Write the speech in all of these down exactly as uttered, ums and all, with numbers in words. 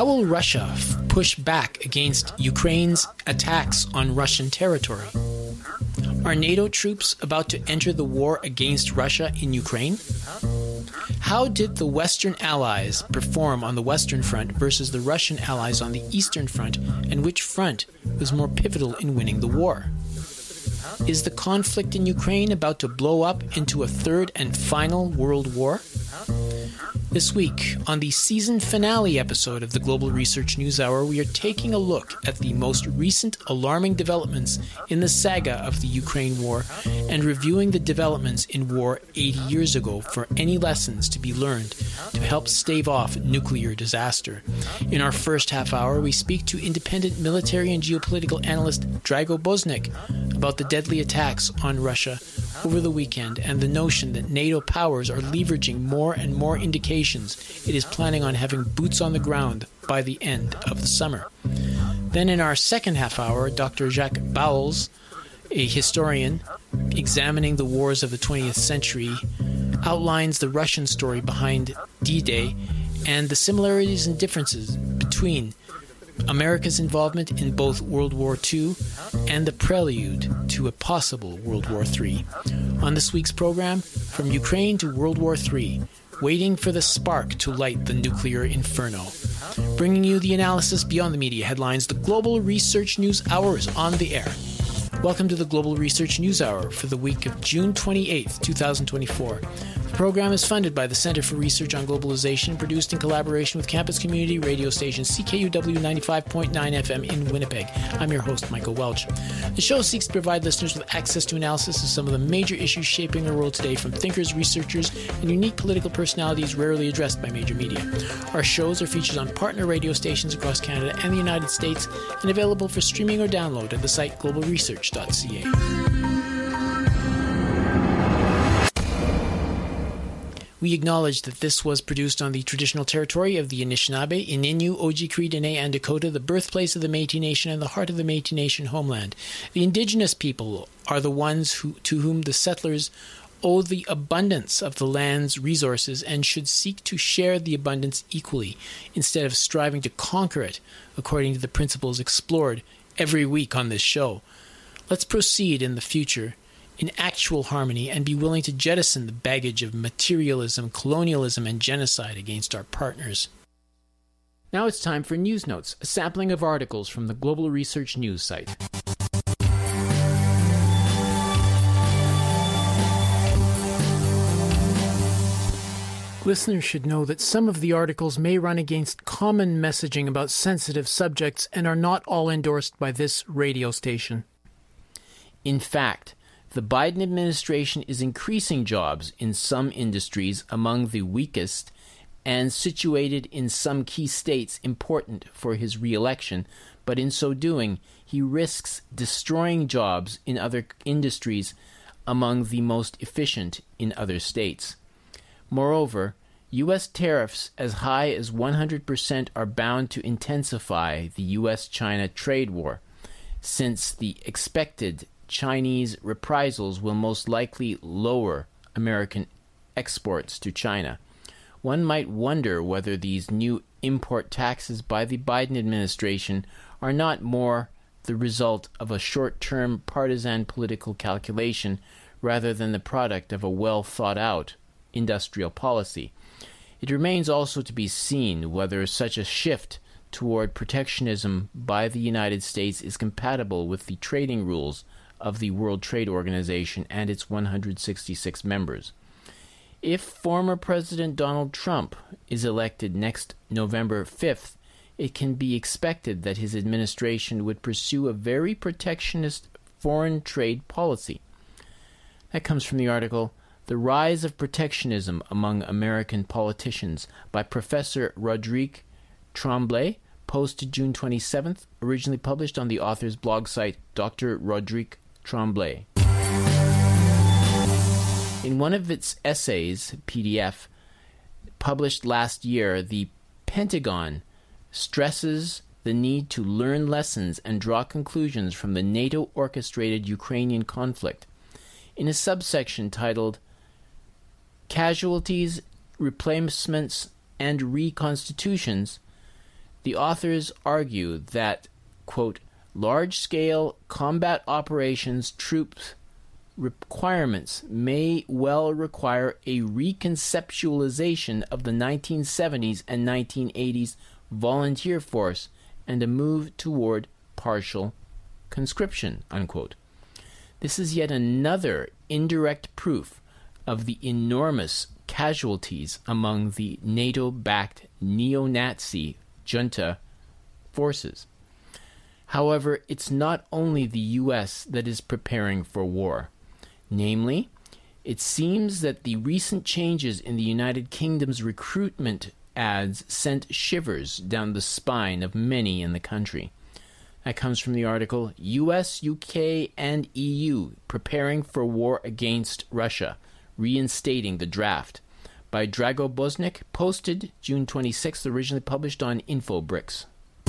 will Russia f- push back against Ukraine's attacks on Russian territory? Are NATO troops about to enter the war against Russia in Ukraine? How did the Western allies perform on the Western Front versus the Russian allies on the Eastern Front, and which front was more pivotal in winning the war? Is the conflict in Ukraine about to blow up into a third and final world war? This week, on the season finale episode of the Global Research News Hour, we are taking a look at the most recent alarming developments in the saga of the Ukraine war and reviewing the developments in war eighty years ago for any lessons to be learned to help stave off nuclear disaster. In our first half hour, we speak to independent military and geopolitical analyst Drago Bosnek about the deadly attacks on Russia over the weekend and the notion that NATO powers are leveraging more and more indications it is planning on having boots on the ground by the end of the summer. Then in our second half hour, Doctor Jacques Bowles, a historian examining the wars of the twentieth century, outlines the Russian story behind D-Day and the similarities and differences between America's involvement in both World War Two and the prelude to a possible World War Three. On this week's program, From Ukraine to World War Three, waiting for the spark to light the nuclear inferno. Bringing you the analysis beyond the media headlines, the Global Research News Hour is on the air. Welcome to the Global Research News Hour for the week of June twenty-eighth, twenty twenty-four. The program is funded by the Center for Research on Globalization, produced in collaboration with campus community radio station C K U W ninety-five point nine F M in Winnipeg. I'm your host, Michael Welch. The show seeks to provide listeners with access to analysis of some of the major issues shaping our world today, from thinkers, researchers, and unique political personalities rarely addressed by major media. Our shows are featured on partner radio stations across Canada and the United States, and available for streaming or download at the site global research dot c a. We acknowledge that this was produced on the traditional territory of the Anishinaabe, Ininu, Oji-Cree, Dene, and Dakota, the birthplace of the Métis Nation and the heart of the Métis Nation homeland. The indigenous people are the ones who, to whom the settlers owe the abundance of the land's resources and should seek to share the abundance equally, instead of striving to conquer it, according to the principles explored every week on this show. Let's proceed in the future in actual harmony and be willing to jettison the baggage of materialism, colonialism, and genocide against our partners. Now it's time for News Notes, a sampling of articles from the Global Research News site. Listeners should know that some of the articles may run against common messaging about sensitive subjects and are not all endorsed by this radio station. In fact, the Biden administration is increasing jobs in some industries among the weakest and situated in some key states important for his re-election, but in so doing, he risks destroying jobs in other industries among the most efficient in other states. Moreover, U S tariffs as high as one hundred percent are bound to intensify the U S China trade war, since the expected Chinese reprisals will most likely lower American exports to China. One might wonder whether these new import taxes by the Biden administration are not more the result of a short-term partisan political calculation rather than the product of a well-thought-out industrial policy. It remains also to be seen whether such a shift toward protectionism by the United States is compatible with the trading rules of the World Trade Organization and its one hundred sixty-six members. If former President Donald Trump is elected next November fifth, it can be expected that his administration would pursue a very protectionist foreign trade policy. That comes from the article, The Rise of Protectionism Among American Politicians by Professor Roderick Tremblay, posted June twenty-seventh, originally published on the author's blog site, Doctor Roderick Tremblay. In one of its essays, P D F, published last year, the Pentagon stresses the need to learn lessons and draw conclusions from the NATO-orchestrated Ukrainian conflict. In a subsection titled Casualties, Replacements, and Reconstitutions, The authors argue that, quote, large-scale combat operations troops requirements may well require a reconceptualization of the nineteen seventies and nineteen eighties volunteer force and a move toward partial conscription, unquote. This is yet another indirect proof of the enormous casualties among the NATO-backed neo-Nazi junta forces. However, it's not only the U S that is preparing for war. Namely, it seems that the recent changes in the United Kingdom's recruitment ads sent shivers down the spine of many in the country. That comes from the article, U S, U K, and E U Preparing for War Against Russia, Reinstating the Draft, by Drago Bosnik, posted June twenty-sixth, originally published on InfoBricks.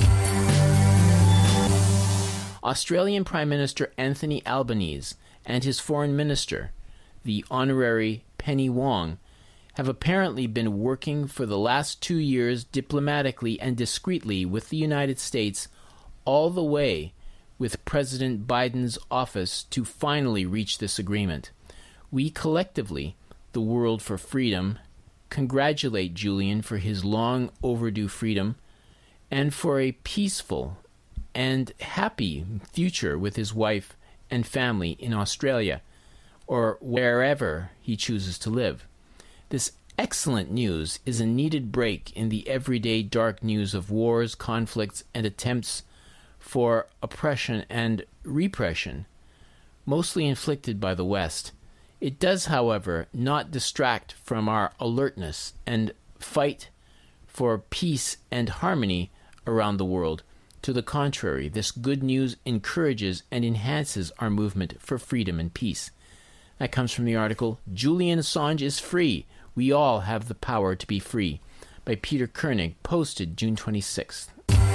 Australian Prime Minister Anthony Albanese and his Foreign Minister, the Honorary Penny Wong, have apparently been working for the last two years diplomatically and discreetly with the United States all the way with President Biden's office to finally reach this agreement. We collectively, the World for Freedom, congratulate Julian for his long overdue freedom and for a peaceful and happy future with his wife and family in Australia, or wherever he chooses to live. This excellent news is a needed break in the everyday dark news of wars, conflicts, and attempts for oppression and repression, mostly inflicted by the West. It does, however, not distract from our alertness and fight for peace and harmony around the world. To the contrary, this good news encourages and enhances our movement for freedom and peace. That comes from the article, Julian Assange is Free. We All Have the Power to Be Free, by Peter Koenig, posted June twenty-sixth.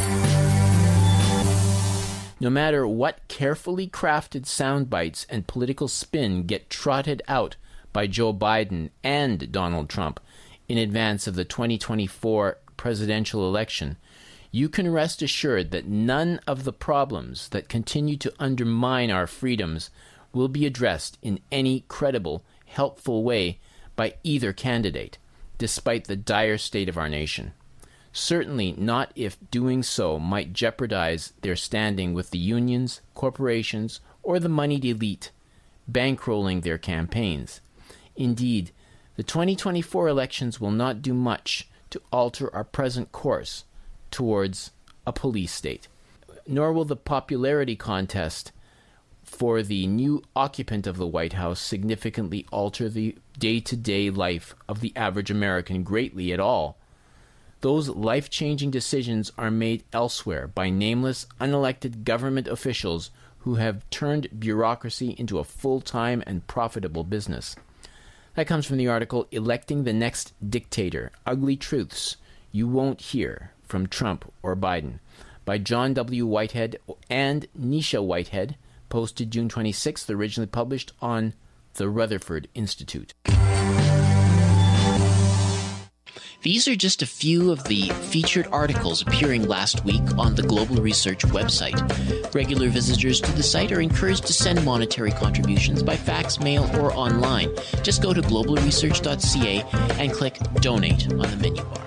No matter what carefully crafted sound bites and political spin get trotted out by Joe Biden and Donald Trump in advance of the twenty twenty-four presidential election, you can rest assured that none of the problems that continue to undermine our freedoms will be addressed in any credible, helpful way by either candidate, despite the dire state of our nation. Certainly not if doing so might jeopardize their standing with the unions, corporations, or the moneyed elite, bankrolling their campaigns. Indeed, the twenty twenty-four elections will not do much to alter our present course towards a police state, nor will the popularity contest for the new occupant of the White House significantly alter the day-to-day life of the average American greatly at all. Those life-changing decisions are made elsewhere by nameless, unelected government officials who have turned bureaucracy into a full-time and profitable business. That comes from the article, Electing the Next Dictator, Ugly Truths You Won't Hear from Trump or Biden, by John W. Whitehead and Nisha Whitehead, posted June twenty-sixth, originally published on the Rutherford Institute. These are just a few of the featured articles appearing last week on the Global Research website. Regular visitors to the site are encouraged to send monetary contributions by fax, mail, or online. Just go to global research dot c a and click Donate on the menu bar.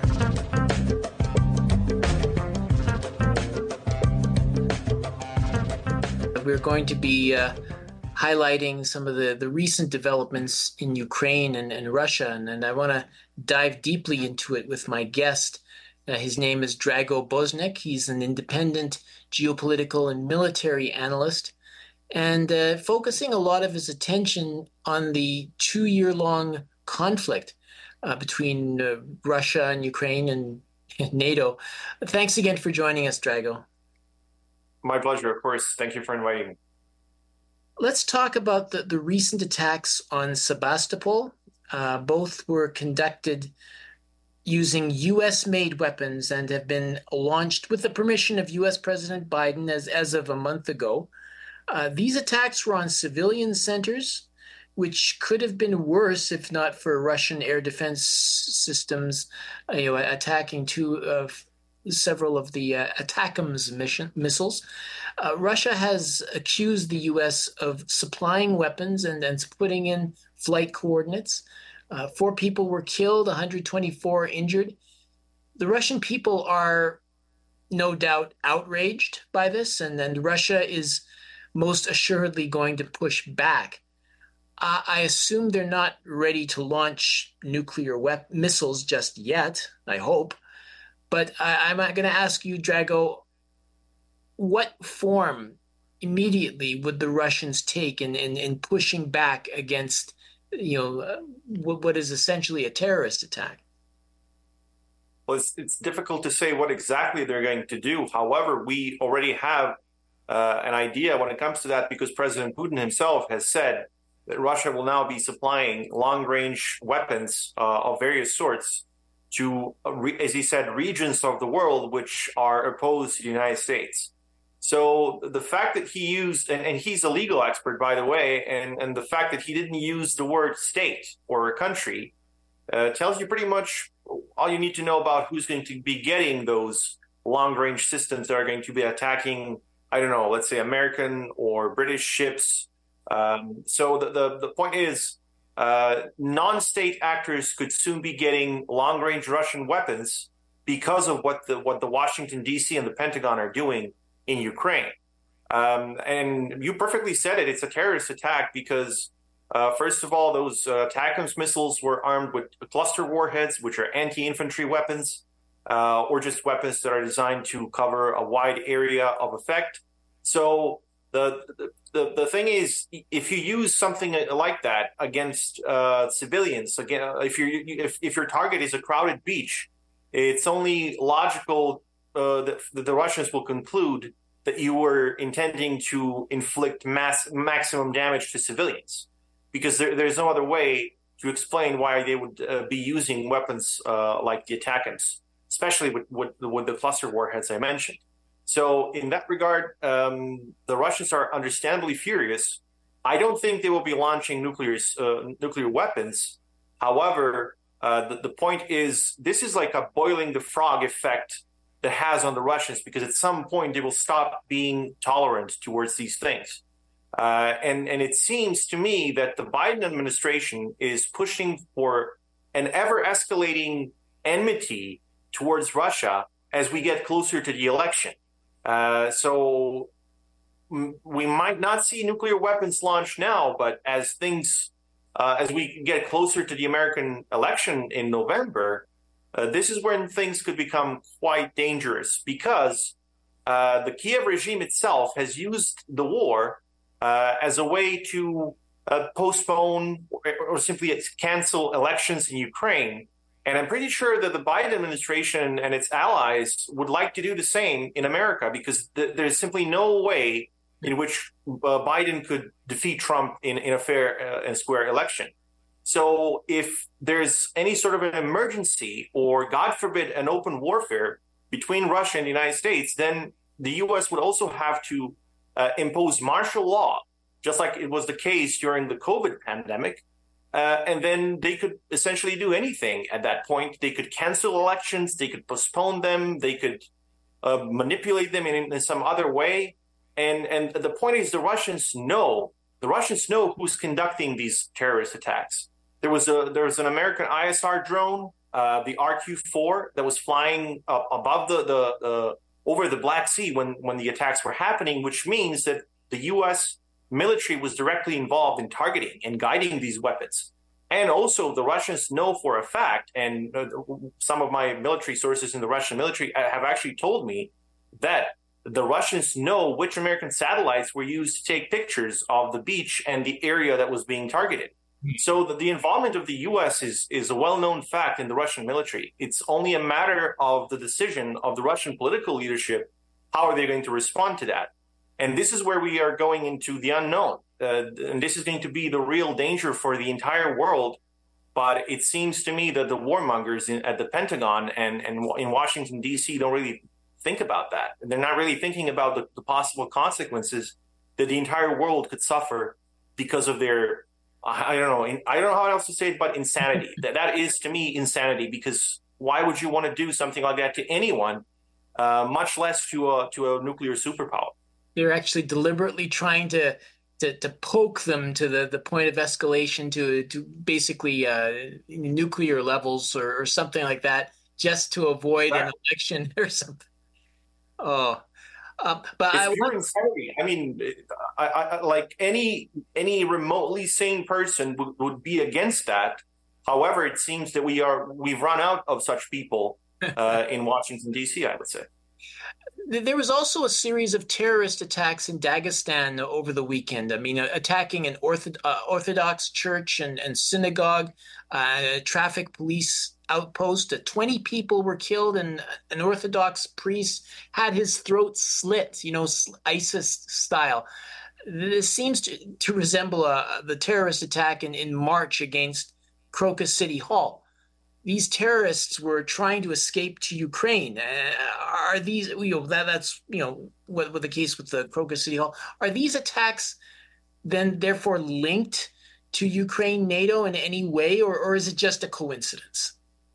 We're going to be uh, highlighting some of the, the recent developments in Ukraine and, and Russia, and, and I want to dive deeply into it with my guest. Uh, his name is Drago Bosnik. He's an independent geopolitical and military analyst, and uh, focusing a lot of his attention on the two-year-long conflict uh, between uh, Russia and Ukraine and, and NATO. Thanks again for joining us, Drago. My pleasure, of course. Thank you for inviting me. Let's talk about the, the recent attacks on Sebastopol. Uh, both were conducted using U S-made weapons and have been launched with the permission of U S President Biden as, as of a month ago. Uh, these attacks were on civilian centers, which could have been worse if not for Russian air defense systems uh, you know, attacking two of several of the uh, ATACMS mission missiles. Uh, Russia has accused the U S of supplying weapons and then putting in flight coordinates. Uh, four people were killed, one hundred twenty-four injured. The Russian people are no doubt outraged by this, and then Russia is most assuredly going to push back. Uh, I assume they're not ready to launch nuclear wep- missiles just yet, I hope. But I, I'm going to ask you, Drago, what form immediately would the Russians take in, in, in pushing back against, you know, uh, what, what is essentially a terrorist attack? Well, it's, it's difficult to say what exactly they're going to do. However, we already have uh, an idea when it comes to that, because President Putin himself has said that Russia will now be supplying long-range weapons uh, of various sorts to, uh, as he said, regions of the world which are opposed to the United States. So the fact that he used, and, and he's a legal expert, by the way, and, and the fact that he didn't use the word state or country uh, tells you pretty much all you need to know about who's going to be getting those long-range systems that are going to be attacking, I don't know, let's say American or British ships. Um, so the, the, the point is, uh, non-state actors could soon be getting long-range Russian weapons because of what the what the Washington, D C and the Pentagon are doing in Ukraine. Um, and you perfectly said it. It's a terrorist attack because, uh, first of all, those uh, ATACMS missiles were armed with cluster warheads, which are anti-infantry weapons, uh, or just weapons that are designed to cover a wide area of effect. So the the the thing is, if you use something like that against uh, civilians, again, if you if if your target is a crowded beach, it's only logical uh, that, that the Russians will conclude that you were intending to inflict mass maximum damage to civilians, because there, there's no other way to explain why they would uh, be using weapons uh, like the ATACMS, especially with, with, with the cluster warheads I mentioned. So in that regard, um, the Russians are understandably furious. I don't think they will be launching nuclear uh, nuclear weapons. However, uh, the, the point is, this is like a boiling the frog effect that has on the Russians, because at some point they will stop being tolerant towards these things. Uh, and, and it seems to me that the Biden administration is pushing for an ever-escalating enmity towards Russia as we get closer to the election. Uh, so we might not see nuclear weapons launched now, but as things, uh, as we get closer to the American election in November, uh, this is when things could become quite dangerous, because uh, the Kiev regime itself has used the war uh, as a way to uh, postpone or, or simply cancel elections in Ukraine. And I'm pretty sure that the Biden administration and its allies would like to do the same in America, because th- there's simply no way in which uh, Biden could defeat Trump in, in a fair uh, and square election. So if there's any sort of an emergency, or God forbid, an open warfare between Russia and the United States, then the U S would also have to uh, impose martial law, just like it was the case during the COVID pandemic. Uh, and then they could essentially do anything at that point. They could cancel elections. They could postpone them. They could uh, manipulate them in, in some other way. And and the point is, the Russians know the Russians know who's conducting these terrorist attacks. There was a there was an American I S R drone, uh, the R Q four, that was flying uh, above the the uh, over the Black Sea when when the attacks were happening, which means that the U S military was directly involved in targeting and guiding these weapons. And also the Russians know for a fact, and uh, some of my military sources in the Russian military have actually told me that the Russians know which American satellites were used to take pictures of the beach and the area that was being targeted. Mm-hmm. So the, the involvement of the U S is, is a well-known fact in the Russian military. It's only a matter of the decision of the Russian political leadership. How are they going to respond to that? And this is where we are going into the unknown. Uh, and this is going to be the real danger for the entire world. But it seems to me that the warmongers in, at the Pentagon and, and in Washington, D C don't really think about that. They're not really thinking about the, the possible consequences that the entire world could suffer because of their, I don't know, I don't know how else to say it, but insanity. that That is, to me, insanity, because why would you want to do something like that to anyone uh, much less to a to a nuclear superpower. They're actually deliberately trying to to, to poke them to the, the point of escalation to to basically uh, nuclear levels or, or something like that, just to avoid right. an election or something. Oh, uh, but it's I pure insanity. I mean, I, I, like any any remotely sane person would, would be against that. However, it seems that we are we've run out of such people uh, in Washington, D C, I would say. There was also a series of terrorist attacks in Dagestan over the weekend. I mean, uh, attacking an ortho uh, Orthodox church and, and synagogue, uh, a traffic police outpost. Uh, twenty people were killed, and an Orthodox priest had his throat slit, you know, ISIS style. This seems to, to resemble uh, the terrorist attack in, in March against Crocus City Hall. These terrorists were trying to escape to Ukraine. Uh, are these, you know, that, that's, you know, what, what the case with the Crocus City Hall. Are these attacks then therefore linked to Ukraine, NATO in any way, or, or is it just a coincidence?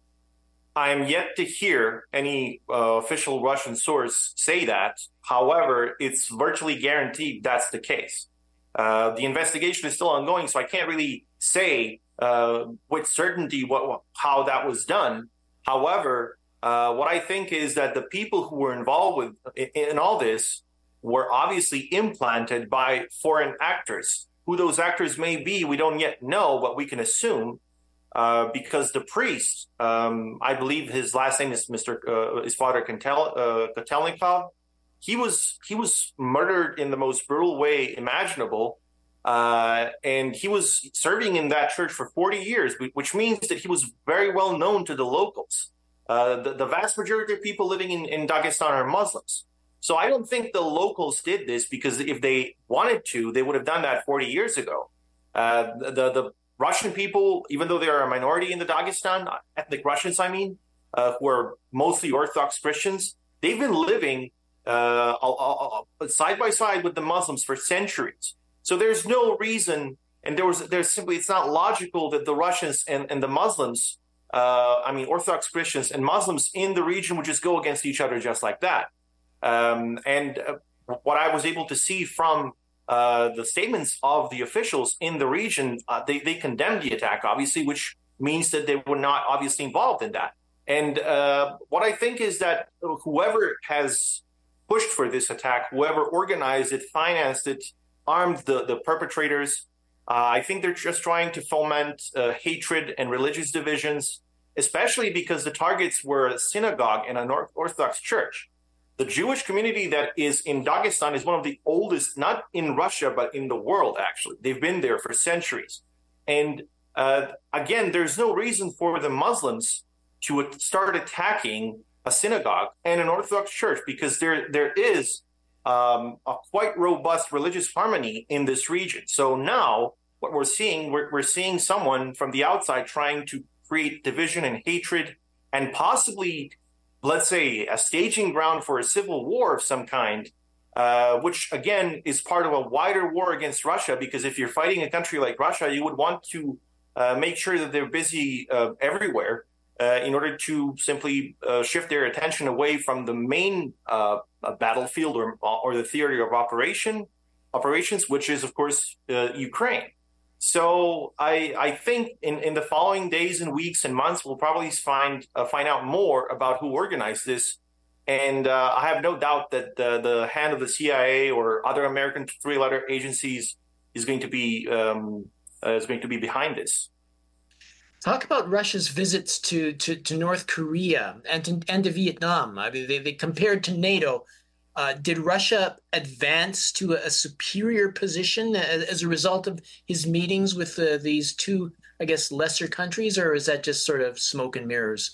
I am yet to hear any uh, official Russian source say that. However, it's virtually guaranteed that's the case. Uh, the investigation is still ongoing, so I can't really say uh, with certainty what, how that was done. However, uh, what I think is that the people who were involved with in, in all this were obviously implanted by foreign actors. Who those actors may be, we don't yet know, but we can assume. Uh, because the priest, um, I believe his last name is Mister Uh, is Father Kotel, uh, Kotelnikov. He was he was murdered in the most brutal way imaginable, uh, and he was serving in that church for forty years, which means that he was very well known to the locals. Uh, the, the vast majority of people living in, in Dagestan are Muslims. So I don't think the locals did this because if they wanted to, they would have done that forty years ago. Uh, the the Russian people, even though they are a minority in the Dagestan, ethnic Russians, I mean, uh, who are mostly Orthodox Christians, they've been living uh, side by side with the Muslims for centuries. So there's no reason, and there was, there's simply, it's not logical that the Russians and, and the Muslims, uh, I mean, Orthodox Christians and Muslims in the region would just go against each other just like that. Um, and uh, what I was able to see from Uh, the statements of the officials in the region, uh, they, they condemned the attack, obviously, which means that they were not obviously involved in that. And uh, what I think is that whoever has pushed for this attack, whoever organized it, financed it, armed the, the perpetrators, uh, I think they're just trying to foment uh, hatred and religious divisions, especially because the targets were a synagogue and an Orthodox church. The Jewish community that is in Dagestan is one of the oldest, not in Russia, but in the world, actually. They've been there for centuries. And uh, again, there's no reason for the Muslims to start attacking a synagogue and an Orthodox church because there there is um, a quite robust religious harmony in this region. So now what we're seeing, we're, we're seeing someone from the outside trying to create division and hatred and possibly, let's say, a staging ground for a civil war of some kind, uh, which, again, is part of a wider war against Russia, because if you're fighting a country like Russia, you would want to uh, make sure that they're busy uh, everywhere uh, in order to simply uh, shift their attention away from the main uh, battlefield or, or the theater of operation operations, which is, of course, uh, Ukraine. So I, I think in, in the following days and weeks and months, we'll probably find uh, find out more about who organized this. And uh, I have no doubt that the, the hand of the C I A or other American three-letter agencies is going to be um, uh, is going to be behind this. Talk about Russia's visits to to, to North Korea and to, and to Vietnam. I mean, they, they compared to NATO. Uh, did Russia advance to a, a superior position as, as a result of his meetings with uh, these two, I guess, lesser countries, or is that just sort of smoke and mirrors?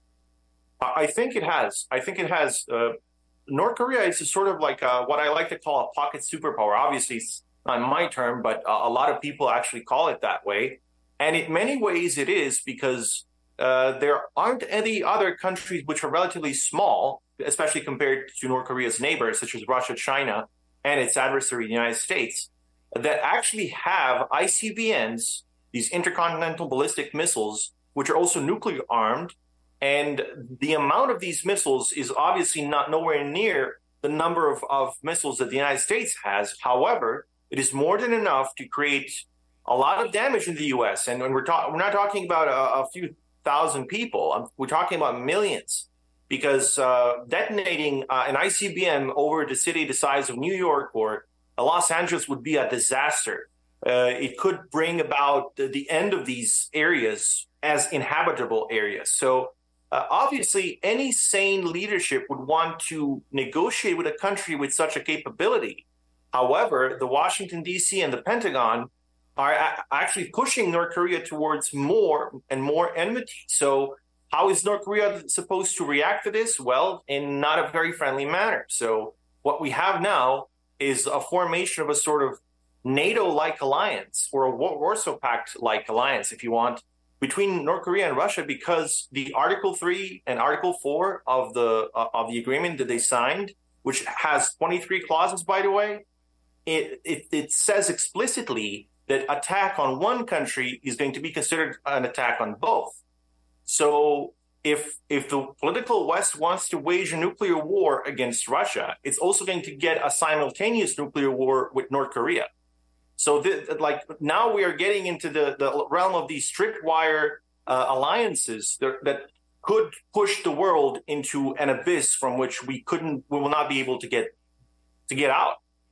I think it has. I think it has. Uh, North Korea is sort of like uh, what I like to call a pocket superpower. Obviously, it's not my term, but uh, a lot of people actually call it that way. And in many ways it is because uh, there aren't any other countries which are relatively small, especially compared to North Korea's neighbors, such as Russia, China, and its adversary, the United States, that actually have I C B Ms, these intercontinental ballistic missiles, which are also nuclear armed, And the amount of these missiles is obviously not nowhere near the number of, of missiles that the United States has. However, it is more than enough to create a lot of damage in the U S. And when we're talking, we're not talking about a, a few thousand people. We're talking about millions, because uh, detonating uh, an I C B M over the city the size of New York or Los Angeles would be a disaster. Uh, it could bring about the, the end of these areas as inhabitable areas. So uh, obviously, any sane leadership would want to negotiate with a country with such a capability. However, the Washington, D C and the Pentagon are a- actually pushing North Korea towards more and more enmity. So how is North Korea supposed to react to this? Well, in not a very friendly manner. So what we have now is a formation of a sort of NATO-like alliance, or a Warsaw Pact-like alliance, if you want, between North Korea and Russia, because the Article three and Article four of the uh, of the agreement that they signed, which has twenty-three clauses, by the way, it, it it says explicitly that attack on one country is going to be considered an attack on both. So if if the political West wants to wage a nuclear war against Russia, it's also going to get a simultaneous nuclear war with North Korea. So, th- like now, we are getting into the, the realm of these tripwire uh, alliances that, that could push the world into an abyss from which we couldn't, we will not be able to get to get out.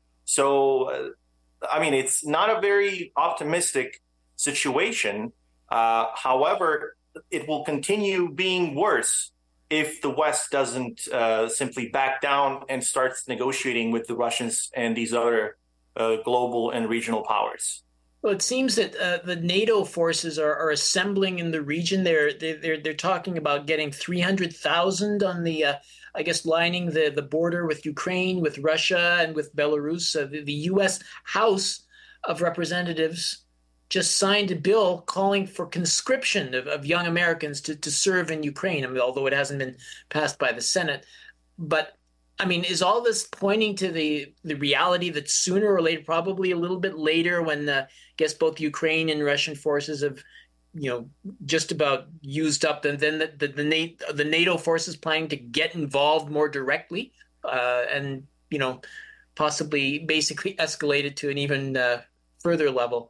So, uh, I mean, it's not a very optimistic situation. Uh, however, it will continue being worse if the West doesn't uh, simply back down and starts negotiating with the Russians and these other Uh, global and regional powers. Well, it seems that uh, the NATO forces are, are assembling in the region. They're they're they're talking about getting three hundred thousand on the, uh, I guess, lining the, the border with Ukraine, with Russia, and with Belarus. Uh, the, the U S House of Representatives just signed a bill calling for conscription of, of young Americans to, to serve in Ukraine. I mean, although it hasn't been passed by the Senate, but I mean, is all this pointing to the the reality that sooner or later, probably a little bit later, when uh, I guess both Ukraine and Russian forces have, you know, just about used up, and then the the, the, NATO, the NATO forces planning to get involved more directly, uh, and you know, possibly basically escalate it to an even uh, further level?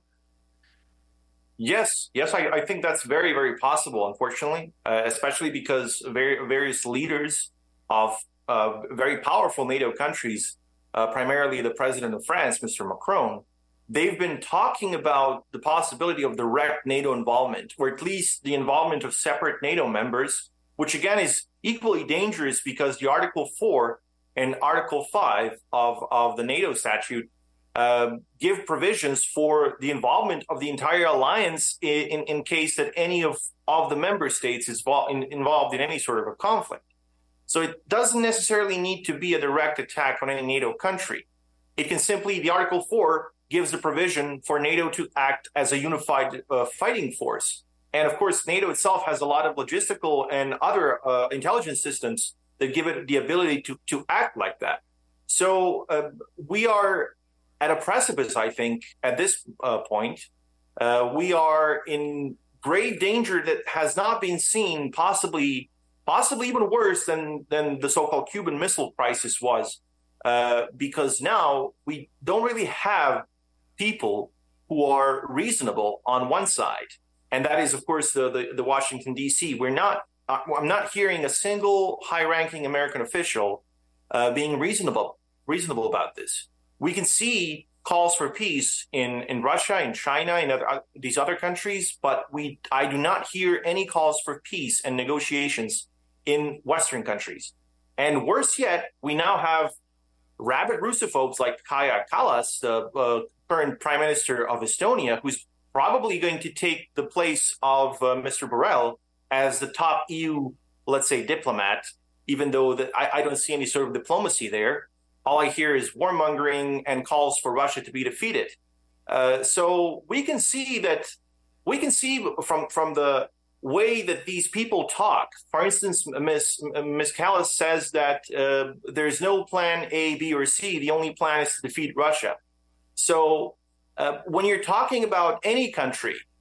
Yes, yes, I, I think that's very, very possible. Unfortunately, uh, especially because very, various leaders of Uh, very powerful NATO countries, uh, primarily the president of France, Mister Macron, they've been talking about the possibility of direct NATO involvement, or at least the involvement of separate NATO members, which again is equally dangerous because the Article four and Article five of, of the NATO statute uh, give provisions for the involvement of the entire alliance in, in, in case that any of, of the member states is vol- in, involved in any sort of a conflict. So it doesn't necessarily need to be a direct attack on any NATO country. It can simply, the Article four gives the provision for NATO to act as a unified uh, fighting force. And of course, NATO itself has a lot of logistical and other uh, intelligence systems that give it the ability to, to act like that. So uh, we are at a precipice, I think, at this uh, point. Uh, we are in grave danger that has not been seen, possibly Possibly even worse than, than the so-called Cuban Missile Crisis was, uh, because now we don't really have people who are reasonable on one side, and that is, of course, the the, the Washington D C. We're not. I'm not hearing a single high-ranking American official uh, being reasonable reasonable about this. We can see calls for peace in, in Russia, in China, in other, uh, these other countries, but we I do not hear any calls for peace and negotiations in Western countries. And worse yet, we now have rabid Russophobes like Kaja Kallas, the uh, current prime minister of Estonia, who's probably going to take the place of uh, Mister Borrell as the top E U, let's say, diplomat, even though that I, I don't see any sort of diplomacy there. All I hear is warmongering and calls for Russia to be defeated. Uh, so we can see that, we can see from, from the way that these people talk. For instance, Miz Miz Kallas says that uh, there's no plan A, B, or C. The only plan is to defeat Russia. So uh, when you're talking about any country,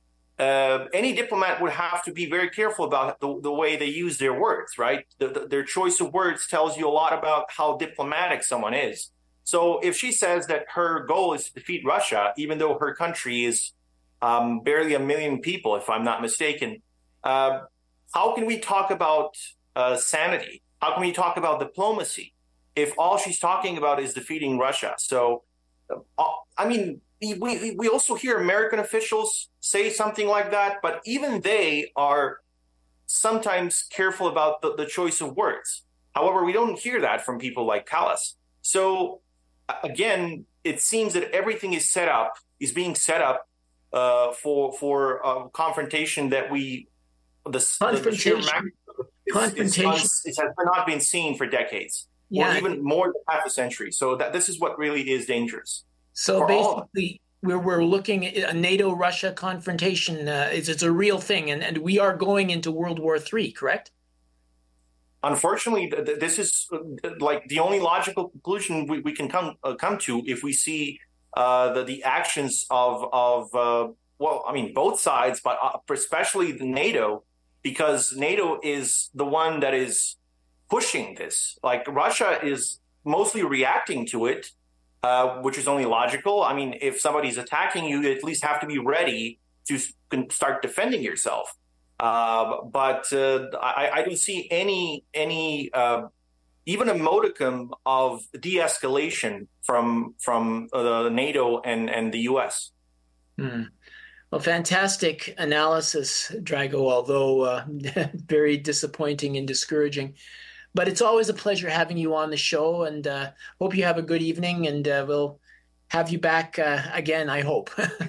uh, any diplomat would have to be very careful about the, the way they use their words, right? The, the, their choice of words tells you a lot about how diplomatic someone is. So if she says that her goal is to defeat Russia, even though her country is um, barely a million people, if I'm not mistaken, uh, how can we talk about uh, sanity? How can we talk about diplomacy if all she's talking about is defeating Russia? So, uh, I mean, we, we also hear American officials say something like that, but even they are sometimes careful about the, the choice of words. However, we don't hear that from people like Kallas. So again, it seems that everything is set up, is being set up uh, for for a confrontation that we the confrontation. The is, confrontation. Is, is, has not been seen for decades, yeah. or even more than half a century. So that this is what really is dangerous. So basically, we're we're looking at a NATO-Russia confrontation. Uh, it's it's a real thing, and, and we are going into World War Three, correct? Unfortunately, this is like the only logical conclusion we, we can come uh, come to if we see uh, the the actions of of uh, well, I mean both sides, but especially the NATO, because NATO is the one that is pushing this. Like Russia is mostly reacting to it. Uh, which is only logical. I mean, if somebody's attacking you, you at least have to be ready to start defending yourself. Uh, but uh, I, I don't see any, any uh, even a modicum of de-escalation from from uh, NATO and, and the U S. Hmm. Well, fantastic analysis, Drago, although uh, very disappointing and discouraging. But it's always a pleasure having you on the show, and uh, hope you have a good evening, and uh, we'll have you back uh, again, I hope.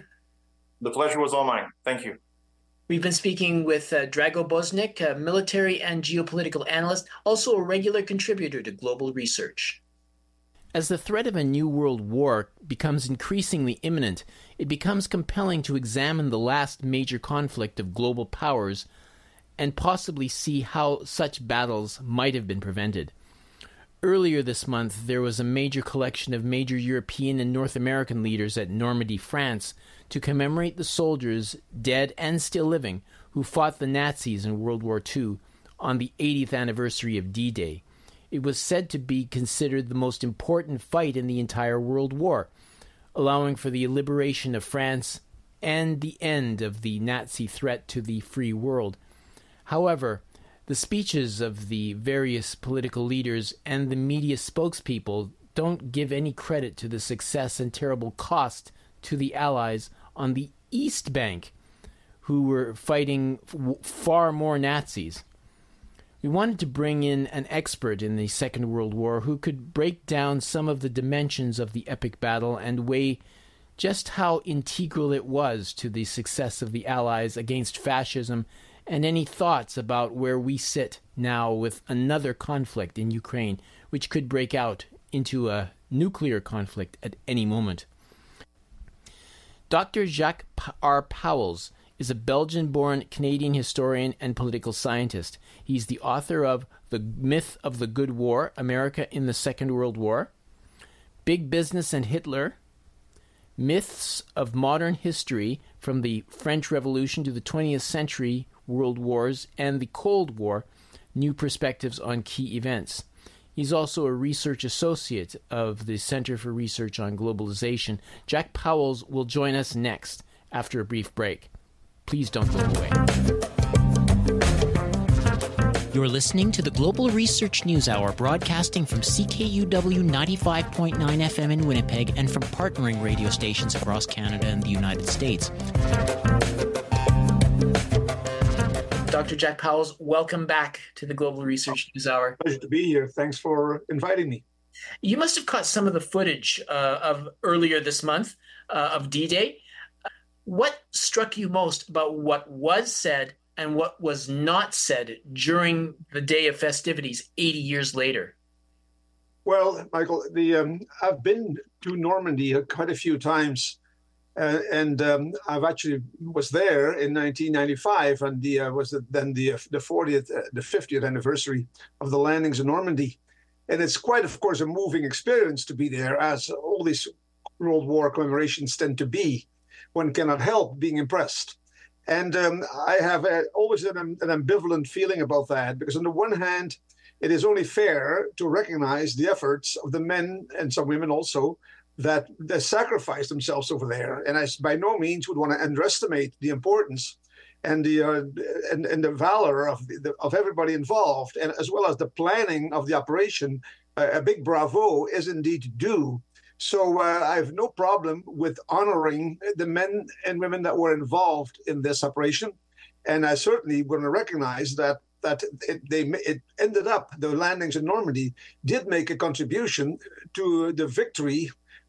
The pleasure was all mine. Thank you. We've been speaking with uh, Drago Bosnik, a military and geopolitical analyst, also a regular contributor to Global Research. As the threat of a new world war becomes increasingly imminent, it becomes compelling to examine the last major conflict of global powers and possibly see how such battles might have been prevented. Earlier this month, there was a major collection of major European and North American leaders at Normandy, France, to commemorate the soldiers, dead and still living, who fought the Nazis in World War Two on the eightieth anniversary of D-Day. It was said to be considered the most important fight in the entire World War, allowing for the liberation of France and the end of the Nazi threat to the free world. However, the speeches of the various political leaders and the media spokespeople don't give any credit to the success and terrible cost to the Allies on the East Bank, who were fighting far more Nazis. We wanted to bring in an expert in the Second World War who could break down some of the dimensions of the epic battle and weigh just how integral it was to the success of the Allies against fascism, and any thoughts about where we sit now with another conflict in Ukraine, which could break out into a nuclear conflict at any moment. Doctor Jacques R. Pauwels is a Belgian-born Canadian historian and political scientist. He's the author of The Myth of the Good War, America in the Second World War, Big Business and Hitler, Myths of Modern History from the French Revolution to the twentieth Century World Wars, and the Cold War, New Perspectives on Key Events. He's also a research associate of the Center for Research on Globalization. Jack Pauwels will join us next after a brief break. Please don't go away. You're listening to the Global Research News Hour, broadcasting from C K U W ninety-five point nine F M in Winnipeg and from partnering radio stations across Canada and the United States. Doctor Jack Pauwels, welcome back to the Global Research News Hour. Pleasure to be here. Thanks for inviting me. You must have caught some of the footage uh, of earlier this month uh, of D-Day. What struck you most about what was said and what was not said during the day of festivities eighty years later? Well, Michael, the um, I've been to Normandy quite a few times. Uh, and um, I've actually was there in nineteen ninety-five, and the uh, was the, then the the fortieth, uh, the fiftieth anniversary of the landings in Normandy, and it's quite, of course, a moving experience to be there, as all these World War commemorations tend to be. One cannot help being impressed, And um, I have uh, always an, an ambivalent feeling about that, because on the one hand, it is only fair to recognize the efforts of the men and some women also that, that sacrifice themselves over there. And I by no means would want to underestimate the importance and the uh, and, and the valor of the, of everybody involved, and as well as the planning of the operation. Uh, a big bravo is indeed due. So uh, I have no problem with honoring the men and women that were involved in this operation, and I certainly want to recognize that that it, they it ended up the landings in Normandy did make a contribution to the victory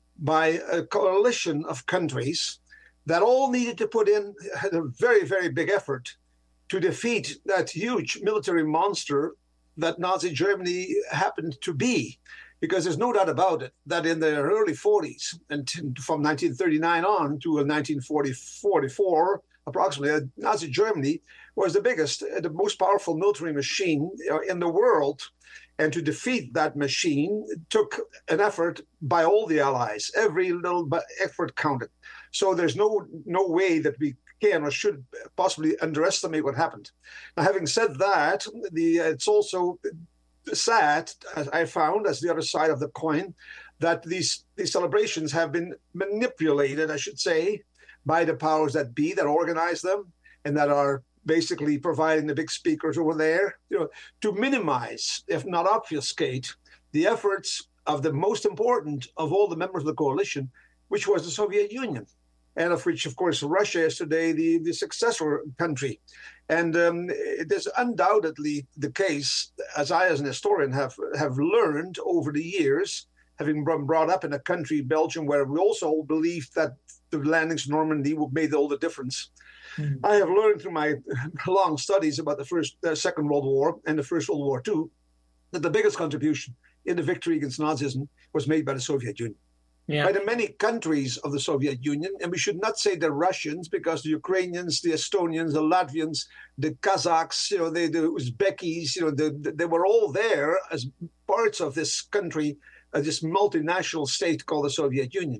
by a coalition of countries that all needed to put in a very very big effort to defeat that huge military monster that Nazi Germany happened to be. Because there's no doubt about it that in the early forties, and from nineteen thirty-nine on to nineteen forty-four, approximately, Nazi Germany was the biggest, the most powerful military machine in the world. And to defeat that machine took an effort by all the allies. Every little effort counted. So there's no no way that we can or should possibly underestimate what happened. Now, having said that, the it's also sad, as I found, as the other side of the coin, that these these celebrations have been manipulated, I should say, by the powers that be that organize them and that are basically providing the big speakers over there, you know, to minimize, if not obfuscate, the efforts of the most important of all the members of the coalition, which was the Soviet Union, and of which, of course, Russia is today the, the successor country. And um, it is undoubtedly the case, as I, as an historian, have, have learned over the years, having been brought up in a country, Belgium, where we also believed that the landings in Normandy made all the difference. Mm-hmm. I have learned through my long studies about the first, uh, Second World War and the First World War too, that the biggest contribution in the victory against Nazism was made by the Soviet Union. Yeah. By the many countries of the Soviet Union, and we should not say the Russians, because the Ukrainians, the Estonians, the Latvians, the Kazakhs, you know, the, the Uzbekis, you know, the, the, they were all there as parts of this country, uh, this multinational state called the Soviet Union.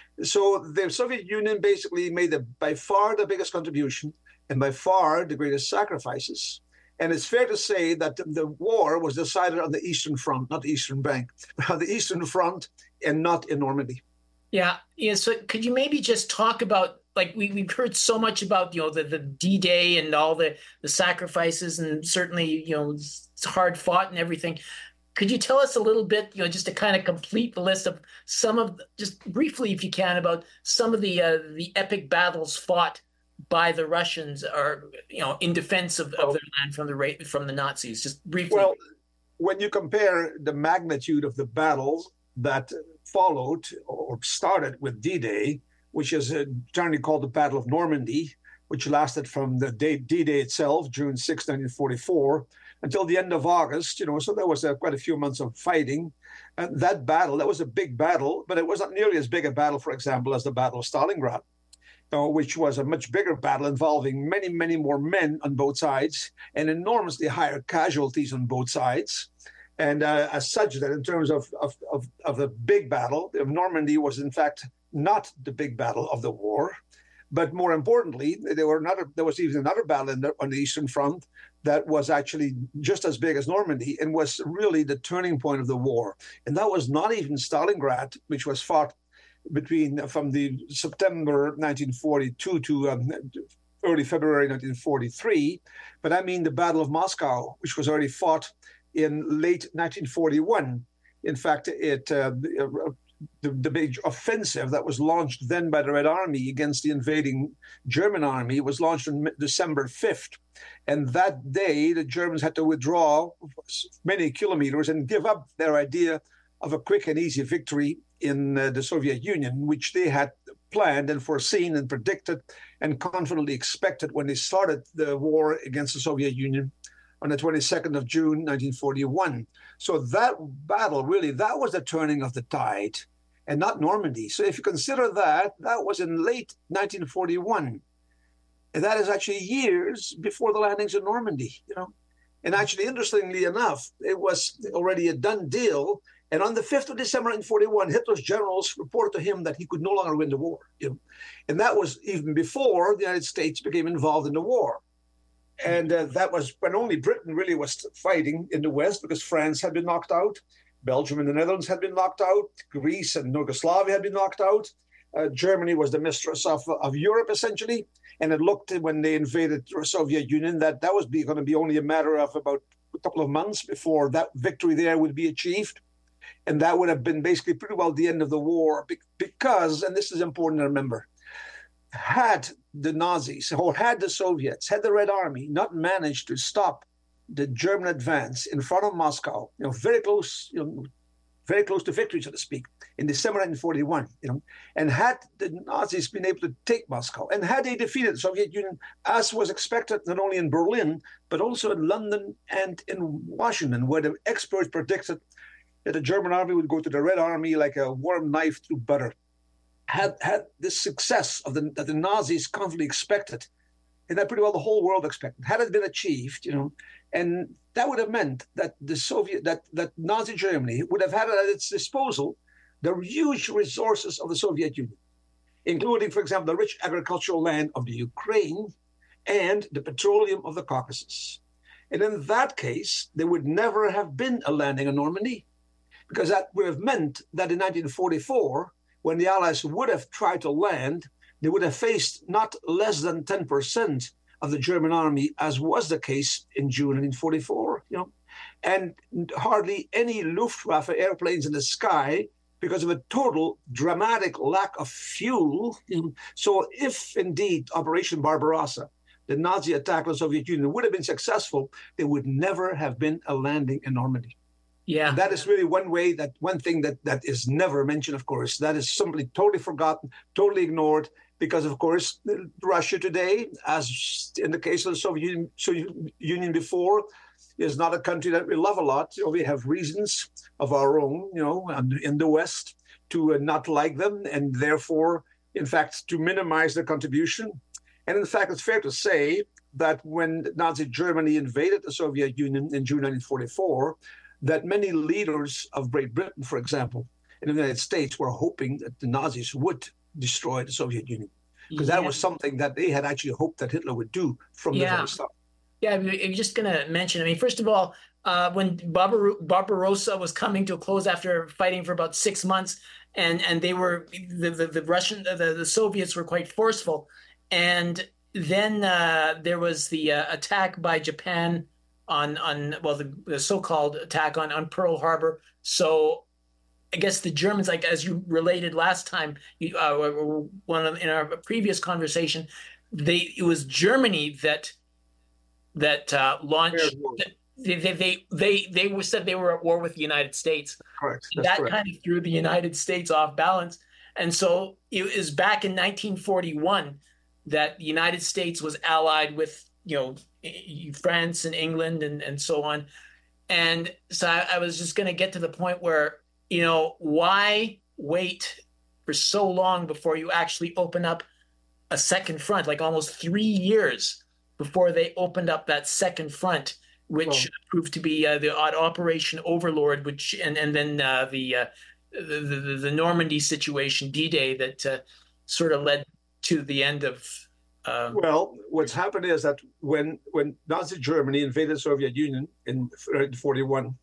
So the Soviet Union basically made the, by far the biggest contribution and by far the greatest sacrifices. And it's fair to say that the war was decided on the Eastern Front, not the Eastern Bank, but on the Eastern Front and not in Normandy. Yeah. Yeah. So could you maybe just talk about, like, we, we've heard so much about, you know, the, the D-Day and all the, the sacrifices, and certainly, you know, it's hard fought and everything. Could you tell us a little bit, you know, just to kind of complete the list of some of, just briefly, if you can, about some of the uh, the epic battles fought by the Russians, or, you know, in defense of, of their land from the from the Nazis, just briefly? Well, when you compare the magnitude of the battles that followed or started with D-Day, which is uh, generally called the Battle of Normandy, which lasted from the day D-Day itself, June sixth, nineteen forty-four, until the end of August, you know, so there was uh, quite a few months of fighting. And that battle, that was a big battle, but it was not nearly as big a battle, for example, as the Battle of Stalingrad, you know, which was a much bigger battle involving many, many more men on both sides and enormously higher casualties on both sides. And uh, as such, that in terms of, of, of, of the big battle, Normandy was, in fact, not the big battle of the war. But more importantly, there were another, there was even another battle in the, on the Eastern Front that was actually just as big as Normandy and was really the turning point of the war. And that was not even Stalingrad, which was fought between from the September nineteen forty-two to um, early February nineteen forty-three. But I mean the Battle of Moscow, which was already fought in late nineteen forty-one. In fact, it uh, the, the big offensive that was launched then by the Red Army against the invading German army was launched on December fifth. And that day, the Germans had to withdraw many kilometers and give up their idea of a quick and easy victory in uh, the Soviet Union, which they had planned and foreseen and predicted and confidently expected when they started the war against the Soviet Union on the twenty-second of June, nineteen forty-one. So that battle, really, that was the turning of the tide, and not Normandy. So if you consider that, that was in late nineteen forty-one. And that is actually years before the landings in Normandy, you know. And actually, interestingly enough, it was already a done deal And on the fifth of December nineteen forty-one, Hitler's generals reported to him that he could no longer win the war. You know? And that was even before the United States became involved in the war. And uh, that was when only Britain really was fighting in the West, because France had been knocked out, Belgium and the Netherlands had been knocked out, Greece and Yugoslavia had been knocked out. Uh, Germany was the mistress of, of Europe, essentially. And it looked, when they invaded the Soviet Union, that that was going to be only a matter of about a couple of months before that victory there would be achieved. And that would have been basically pretty well the end of the war, because, and this is important to remember, had the Nazis or had the Soviets, had the Red Army not managed to stop the German advance in front of Moscow, you know, very close, you know, very close to victory, so to speak, in December nineteen forty-one, you know, and had the Nazis been able to take Moscow, and had they defeated the Soviet Union, as was expected not only in Berlin, but also in London and in Washington, where the experts predicted that the German army would go to the Red Army like a warm knife through butter. Had had this success of the that the Nazis confidently expected, and that pretty well the whole world expected, had it been achieved, you know, and that would have meant that the Soviet, that that Nazi Germany would have had at its disposal the huge resources of the Soviet Union, including, for example, the rich agricultural land of the Ukraine and the petroleum of the Caucasus. And in that case, there would never have been a landing in Normandy, because that would have meant that in nineteen forty-four, when the Allies would have tried to land, they would have faced not less than ten percent of the German army, as was the case in June nineteen forty-four, you know, and hardly any Luftwaffe airplanes in the sky because of a total dramatic lack of fuel. So if indeed Operation Barbarossa, the Nazi attack on the Soviet Union, would have been successful, there would never have been a landing in Normandy. Yeah, and that is really one way, that one thing that, that is never mentioned, of course. That is simply totally forgotten, totally ignored, because, of course, Russia today, as in the case of the Soviet Union, Soviet Union before, is not a country that we love a lot. You know, we have reasons of our own, you know, in the West to not like them, and therefore, in fact, to minimize their contribution. And in fact, it's fair to say that when Nazi Germany invaded the Soviet Union in June nineteen forty-four, that many leaders of Great Britain, for example, in the United States, were hoping that the Nazis would destroy the Soviet Union, because yeah. that was something that they had actually hoped that Hitler would do from yeah. the very start. Yeah, I'm just going to mention, I mean, first of all, uh, when Barbar- Barbarossa was coming to a close after fighting for about six months, and, and they were, the, the, the Russian, the, the Soviets were quite forceful. And then uh, there was the uh, attack by Japan on, on well, the, the so-called attack on, on Pearl Harbor. So I guess the Germans, like as you related last time, you, uh, one of, in our previous conversation, they it was Germany that that uh, launched. They they they they, they were, said they were at war with the United States. Correct. That correct. kind of threw the United States off balance, and so it was back in nineteen forty-one that the United States was allied with, you know, France and England and, and so on. And so I, I was just going to get to the point where, you know, why wait for so long before you actually open up a second front, like almost three years before they opened up that second front, which well, proved to be uh, the Operation Overlord, which and, and then uh, the, uh, the, the the Normandy situation, D-Day, that uh, sort of led to the end of. Uh, well, what's happened is that when when Nazi Germany invaded the Soviet Union in forty-one,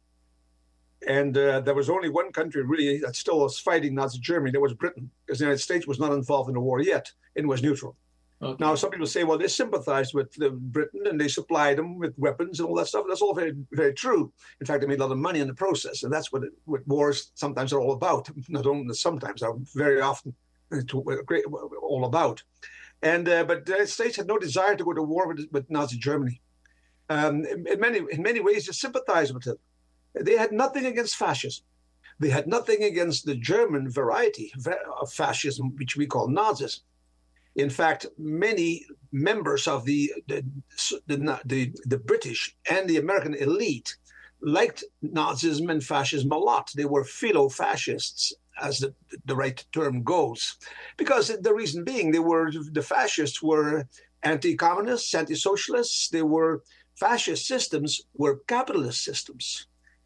and uh, there was only one country really that still was fighting Nazi Germany, that was Britain, because the United States was not involved in the war yet. It was neutral. Okay. Now, some people say, well, they sympathized with uh, Britain and they supplied them with weapons and all that stuff. That's all very, very true. In fact, they made a lot of money in the process. And that's what, it, what wars sometimes are all about. Not only sometimes, are very often great, all about. And uh, but the United States had no desire to go to war with, with Nazi Germany. Um, in, in many in many ways, they sympathized with it. They had nothing against fascism. They had nothing against the German variety of fascism, which we call Nazism. In fact, many members of the the, the the the British and the American elite liked Nazism and fascism a lot. They were philo-fascists, as the, the right term goes, because the reason being, they were the fascists were anti-communists, anti-socialists. They were fascist systems were capitalist systems,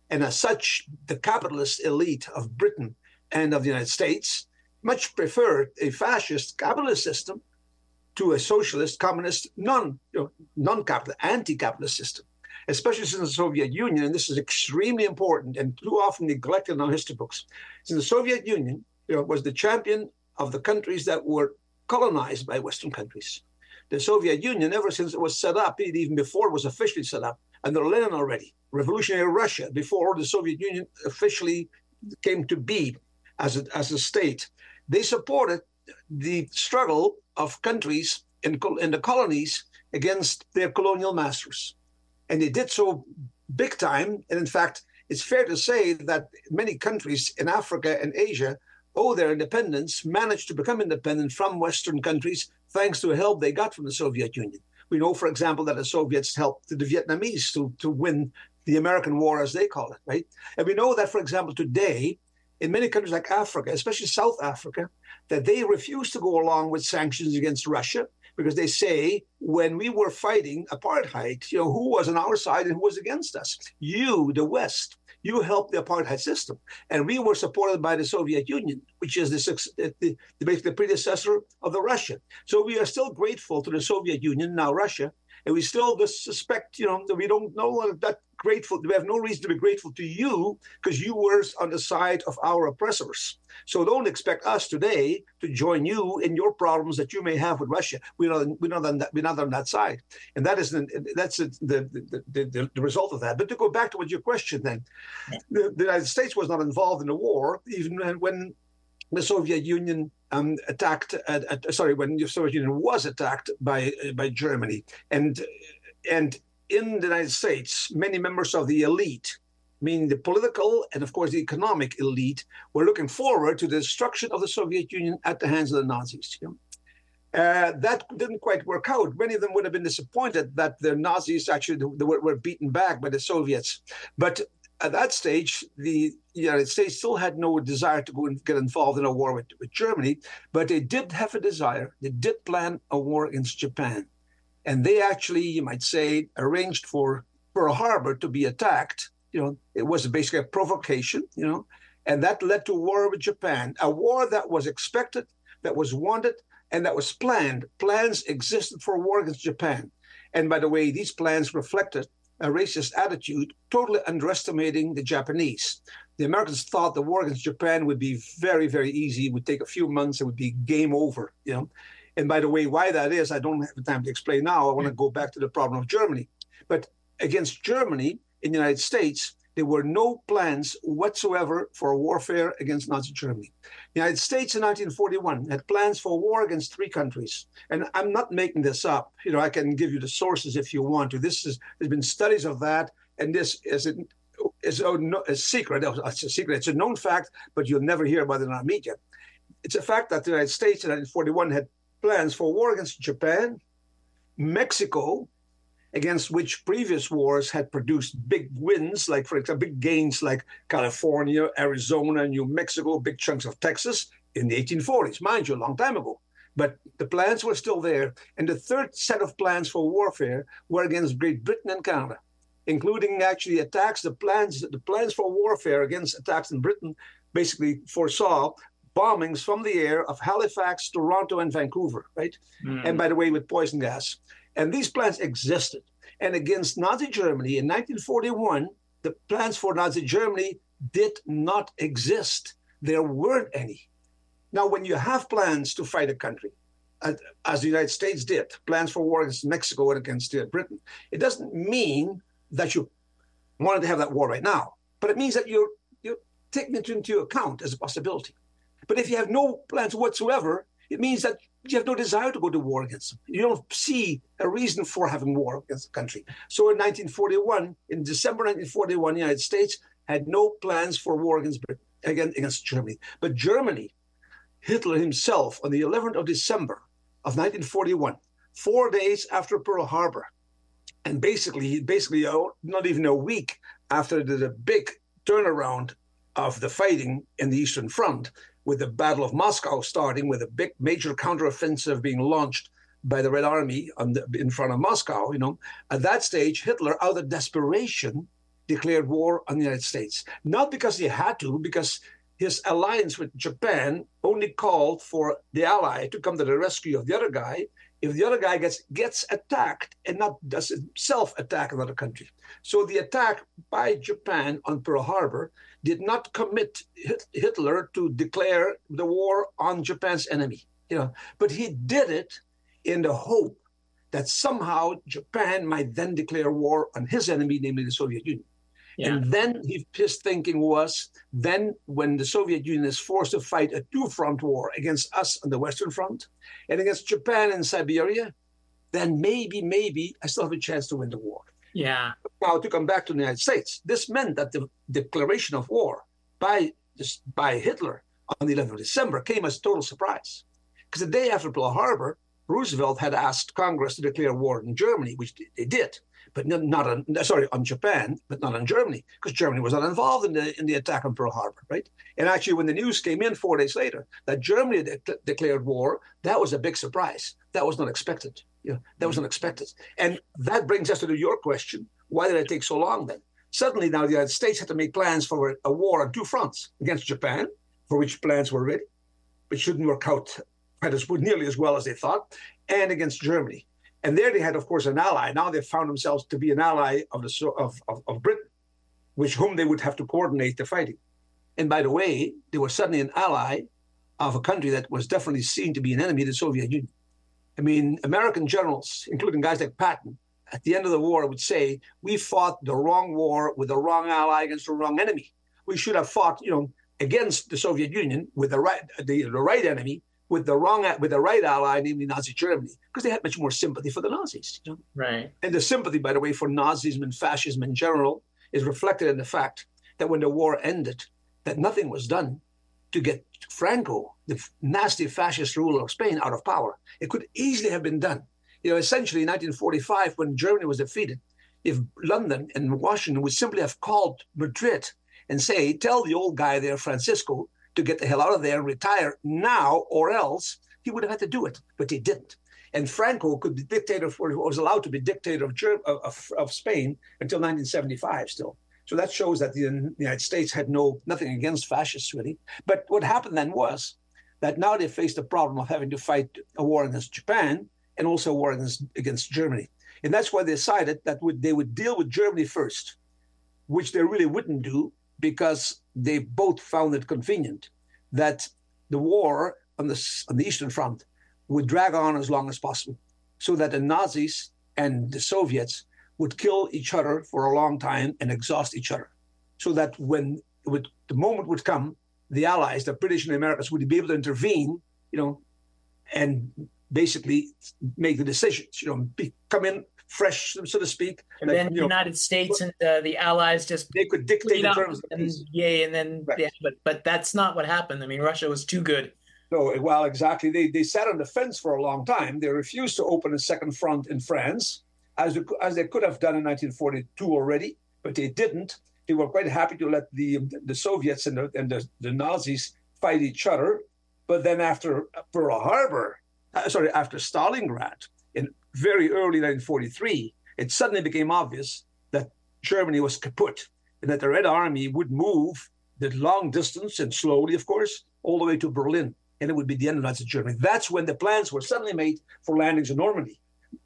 And as such, the capitalist elite of Britain and of the United States much preferred a fascist capitalist system to a socialist, communist, non, you know, non-capitalist, anti-capitalist system, especially since the Soviet Union, and this is extremely important and too often neglected in our history books. Since the Soviet Union, you know, was the champion of the countries that were colonized by Western countries. The Soviet Union, ever since it was set up, even before it was officially set up, under Lenin already, revolutionary Russia, before the Soviet Union officially came to be as a, as a state, they supported the struggle of countries in, in the colonies against their colonial masters. And they did so big time. And in fact, it's fair to say that many countries in Africa and Asia owe their independence, managed to become independent from Western countries thanks to help they got from the Soviet Union. We know, for example, that the Soviets helped the Vietnamese to, to win the American War, as they call it, right? And we know that, for example, today, in many countries like Africa, especially South Africa, that they refuse to go along with sanctions against Russia because they say, when we were fighting apartheid, you know, who was on our side and who was against us? You, the West. You helped the apartheid system. And we were supported by the Soviet Union, which is the, the, the, the predecessor of the Russia. So we are still grateful to the Soviet Union, now Russia, and we still suspect, you know, that we don't know that grateful. We have no reason to be grateful to you because you were on the side of our oppressors. So don't expect us today to join you in your problems that you may have with Russia. We're not, we're not, on, that, we're not on that side. And that is the, that's the, the, the, the result of that. But to go back to what your question then, the, the United States was not involved in the war, even when the Soviet Union um, attacked, uh, uh, sorry, when the Soviet Union was attacked by uh, by Germany. And and in the United States, many members of the elite, meaning the political and, of course, the economic elite, were looking forward to the destruction of the Soviet Union at the hands of the Nazis. You know? uh, that didn't quite work out. Many of them would have been disappointed that the Nazis actually were, were beaten back by the Soviets. But at that stage, the United States still had no desire to go and get involved in a war with, with Germany, but they did have a desire. They did plan a war against Japan. And they actually, you might say, arranged for Pearl Harbor to be attacked. You know, it was basically a provocation, you know, and that led to a war with Japan, a war that was expected, that was wanted, and that was planned. Plans existed for a war against Japan. And by the way, these plans reflected a racist attitude, totally underestimating the Japanese. The Americans thought the war against Japan would be very, very easy. It would take a few months. It would be game over, you know. And by the way, why that is, I don't have the time to explain now. I want to go back to the problem of Germany. But against Germany in the United States, there were no plans whatsoever for warfare against Nazi Germany. The United States in nineteen forty-one had plans for war against three countries. And I'm not making this up. You know, I can give you the sources if you want to. This is, there's been studies of that. And this is a, is a, a secret. It's a secret. It's a known fact, but you'll never hear about it in our media. It's a fact that the United States in nineteen forty-one had plans for war against Japan, Mexico, against which previous wars had produced big wins, like, for example, big gains like California, Arizona, New Mexico, big chunks of Texas in the eighteen forties, mind you, a long time ago. But the plans were still there. And the third set of plans for warfare were against Great Britain and Canada, including actually attacks. The plans, the plans for warfare against attacks in Britain basically foresaw bombings from the air of Halifax, Toronto, and Vancouver, right? Mm. And by the way, with poison gas. And these plans existed. And against Nazi Germany in nineteen forty-one, the plans for Nazi Germany did not exist. There weren't any. Now, when you have plans to fight a country, as the United States did, plans for war against Mexico and against Britain, it doesn't mean that you wanted to have that war right now. But it means that you're, you're taking it into account as a possibility. But if you have no plans whatsoever, it means that you have no desire to go to war against them. You don't see a reason for having war against the country. So in nineteen forty-one, in December nineteen forty-one, the United States had no plans for war against Britain, against, against Germany. But Germany, Hitler himself, on the eleventh of December of nineteen forty-one, four days after Pearl Harbor, and basically, basically not even a week after the, the big turnaround of the fighting in the Eastern Front, with the Battle of Moscow starting, with a big major counteroffensive being launched by the Red Army on the, in front of Moscow, you know, at that stage, Hitler, out of desperation, declared war on the United States. Not because he had to, because his alliance with Japan only called for the ally to come to the rescue of the other guy if the other guy gets gets attacked and not does himself attack another country. So the attack by Japan on Pearl Harbor did not commit Hitler to declare the war on Japan's enemy, you know, but he did it in the hope that somehow Japan might then declare war on his enemy, namely the Soviet Union. Yeah. And then he, his thinking was, then when the Soviet Union is forced to fight a two-front war against us on the Western Front and against Japan and Siberia, then maybe, maybe I still have a chance to win the war. Yeah. Now, to come back to the United States, this meant that the declaration of war by, by Hitler on the eleventh of December came as a total surprise. Because the day after Pearl Harbor, Roosevelt had asked Congress to declare war on Germany, which they did. But not on, sorry, on Japan, but not on Germany, because Germany was not involved in the in the attack on Pearl Harbor, right? And actually, when the news came in four days later that Germany de- declared war, that was a big surprise. That was not expected. You know, that was unexpected. And that brings us to your question: why did it take so long then? Suddenly, now the United States had to make plans for a war on two fronts: against Japan, for which plans were ready, but shouldn't work out quite as nearly as well as they thought, and against Germany. And there they had, of course, an ally. Now they found themselves to be an ally of the of, of, of Britain, which whom they would have to coordinate the fighting. And by the way, they were suddenly an ally of a country that was definitely seen to be an enemy, the Soviet Union. I mean, American generals, including guys like Patton, at the end of the war would say, we fought the wrong war with the wrong ally against the wrong enemy. We should have fought, you know, against the Soviet Union with the right the, the right enemy, with the wrong, with the right ally, namely Nazi Germany, because they had much more sympathy for the Nazis. You know? Right. And the sympathy, by the way, for Nazism and fascism in general is reflected in the fact that when the war ended, that nothing was done to get Franco, the nasty fascist ruler of Spain, out of power. It could easily have been done. You know, essentially in nineteen forty-five, when Germany was defeated, if London and Washington would simply have called Madrid and say, tell the old guy there, Francisco, to get the hell out of there and retire now, or else he would have had to do it, but he didn't. And Franco could be dictator for, was allowed to be dictator of, of, of Spain until nineteen seventy-five still. So that shows that the United States had no nothing against fascists, really. But what happened then was that now they faced the problem of having to fight a war against Japan and also a war against, against Germany. And that's why they decided that would, they would deal with Germany first, which they really wouldn't do, because they both found it convenient that the war on the, on the Eastern Front would drag on as long as possible, so that the Nazis and the Soviets would kill each other for a long time and exhaust each other, so that when it would, the moment would come, the Allies, the British and the Americans, would be able to intervene, you know, and basically make the decisions, you know, be, come in fresh, so to speak. And like, then the United know, States and uh, the Allies just they could dictate the terms of and, peace. Yay, and then right. yeah, but but that's not what happened. I mean, Russia was too good. No, well, exactly. They they sat on the fence for a long time. They refused to open a second front in France, as as they could have done in nineteen forty-two already, but they didn't. They were quite happy to let the the Soviets and the and the, the Nazis fight each other. But then after Pearl Harbor, uh, sorry, after Stalingrad, in very early nineteen forty-three, it suddenly became obvious that Germany was kaput and that the Red Army would move the long distance and slowly, of course, all the way to Berlin. And it would be the end of Nazi Germany. That's when the plans were suddenly made for landings in Normandy.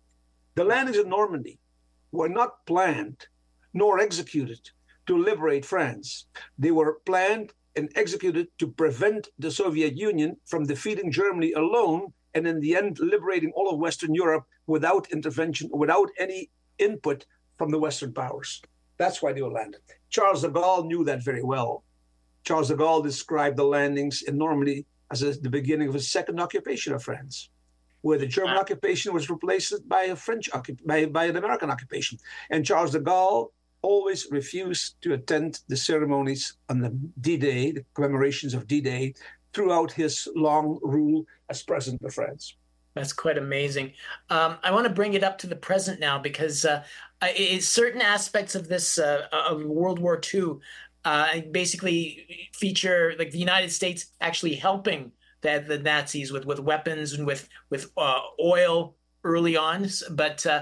The landings in Normandy were not planned nor executed to liberate France. They were planned and executed to prevent the Soviet Union from defeating Germany alone, and in the end, liberating all of Western Europe without intervention, without any input from the Western powers. That's why they were landed. Charles de Gaulle knew that very well. Charles de Gaulle described the landings in Normandy as a, the beginning of a second occupation of France, where the German wow. occupation was replaced by a French by, by an American occupation. And Charles de Gaulle always refused to attend the ceremonies on the D-Day, the commemorations of D-Day, throughout his long rule as president of France. That's quite amazing. Um, I want to bring it up to the present now, because uh, it, certain aspects of this uh, of World War Two uh, basically feature like the United States actually helping the, the Nazis with, with weapons and with with uh, oil early on, but uh,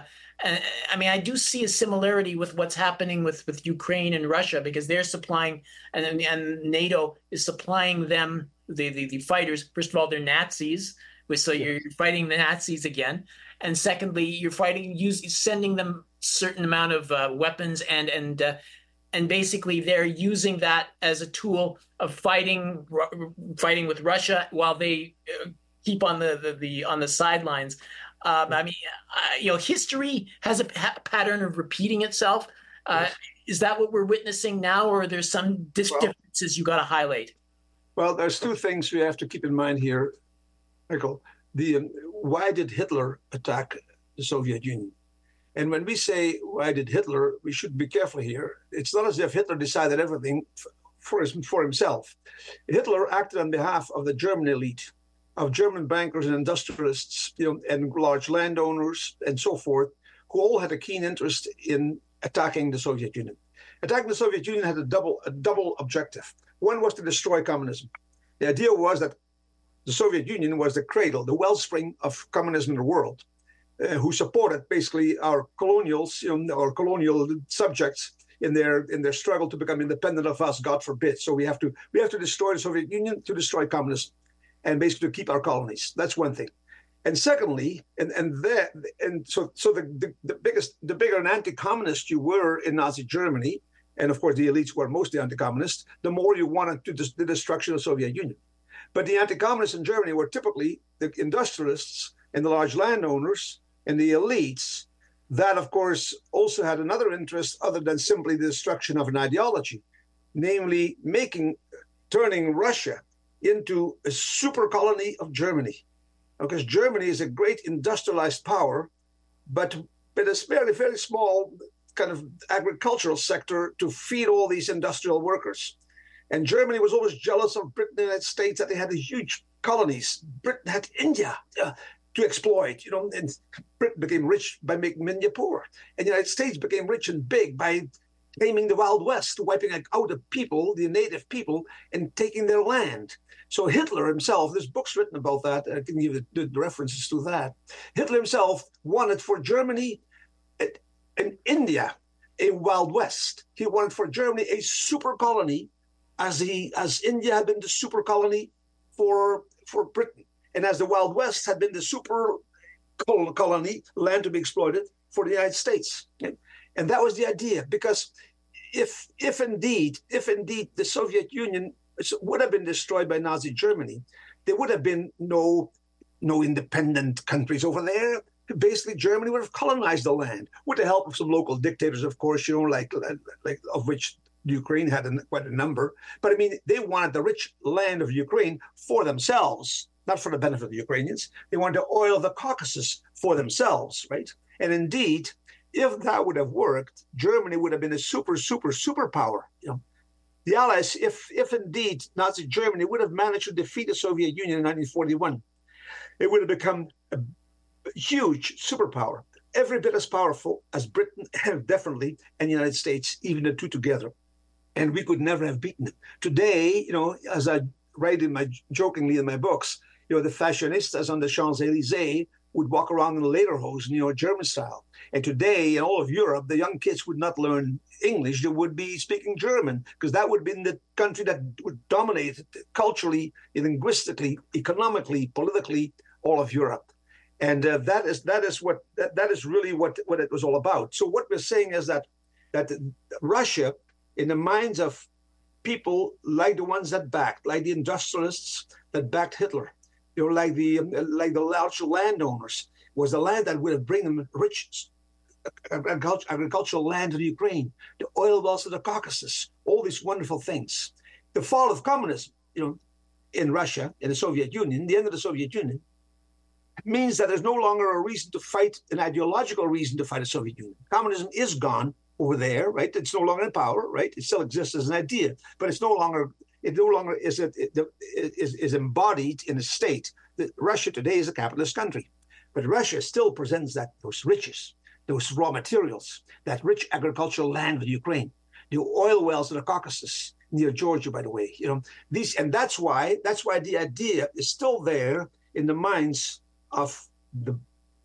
I mean, I do see a similarity with what's happening with, with Ukraine and Russia, because they're supplying, and, and NATO is supplying them, the, the, the fighters. First of all, they're Nazis, so you're fighting the Nazis again. And secondly, you're fighting, use, sending them certain amount of uh, weapons, and and uh, and basically they're using that as a tool of fighting fighting with Russia while they uh, keep on the, the, the on the sidelines. Um, I mean, uh, you know, history has a pa- pattern of repeating itself. Uh, yes. Is that what we're witnessing now, or are there some dis- well, differences you got to highlight? Well, there's two things we have to keep in mind here, Michael. The um, why did Hitler attack the Soviet Union? And when we say why did Hitler, we should be careful here. It's not as if Hitler decided everything for his, for himself. Hitler acted on behalf of the German elite, of German bankers and industrialists, you know, and large landowners and so forth, who all had a keen interest in attacking the Soviet Union. Attacking the Soviet Union had a double a double objective. One was to destroy communism. The idea was that the Soviet Union was the cradle, the wellspring of communism in the world, uh, who supported basically our colonials, you know, our colonial subjects in their in their struggle to become independent of us, God forbid. So we have to we have to destroy the Soviet Union to destroy communism, and basically to keep our colonies. That's one thing. And secondly, and and there and so so the, the the biggest the bigger an anti-communist you were in Nazi Germany, and of course the elites were mostly anti-communist, the more you wanted to dis- the destruction of the Soviet Union. But the anti-communists in Germany were typically the industrialists and the large landowners and the elites that, of course, also had another interest other than simply the destruction of an ideology, namely making, turning Russia into a super colony of Germany. Because Germany is a great industrialized power, but with a very, very small kind of agricultural sector to feed all these industrial workers. And Germany was always jealous of Britain and the United States that they had these huge colonies. Britain had India uh, to exploit, you know, and Britain became rich by making India poor. And the United States became rich and big by taming the Wild West, wiping out the people, the native people, and taking their land. So Hitler himself, there's books written about that, I can give the, the references to that. Hitler himself wanted for Germany and India a Wild West. He wanted for Germany a super colony, as he as India had been the super colony for for Britain, and as the Wild West had been the super colony, land to be exploited, for the United States. And that was the idea, because if if indeed if indeed the Soviet Union would have been destroyed by Nazi Germany, there would have been no no independent countries over there. Basically, Germany would have colonized the land with the help of some local dictators, of course, you know, like like of which Ukraine had a, quite a number. But I mean, they wanted the rich land of Ukraine for themselves, not for the benefit of the Ukrainians. They wanted to oil the Caucasus for themselves, right? And indeed, if that would have worked, Germany would have been a super, super, superpower. You know, the Allies, if if indeed Nazi Germany would have managed to defeat the Soviet Union in nineteen forty-one, it would have become a huge superpower, every bit as powerful as Britain, definitely, and the United States, even the two together. And we could never have beaten them. Today, you know, as I write in my jokingly in my books, you know, the fashionistas on the Champs-Élysées would walk around in lederhosen, you know, German style. And today, in all of Europe, the young kids would not learn English; they would be speaking German, because that would have been the country that would dominate culturally, linguistically, economically, politically, all of Europe. And uh, that is that is what that, that is really what, what it was all about. So what we're saying is that that Russia, in the minds of people like the ones that backed, like the industrialists that backed Hitler, you know, like the like the large landowners, was the land that would have bring them rich agricultural land in Ukraine, the oil wells of the Caucasus, all these wonderful things. The fall of communism, you know, in Russia, in the Soviet Union, the end of the Soviet Union, means that there's no longer a reason to fight, an ideological reason to fight the Soviet Union. Communism is gone over there, right? It's no longer in power, right? It still exists as an idea, but it's no longer, it no longer is it, it is, is embodied in a state. That Russia today is a capitalist country, but Russia still presents that those riches, those raw materials, that rich agricultural land of Ukraine, the oil wells of the Caucasus, near Georgia, by the way, you know, these, and that's why, that's why the idea is still there in the minds of the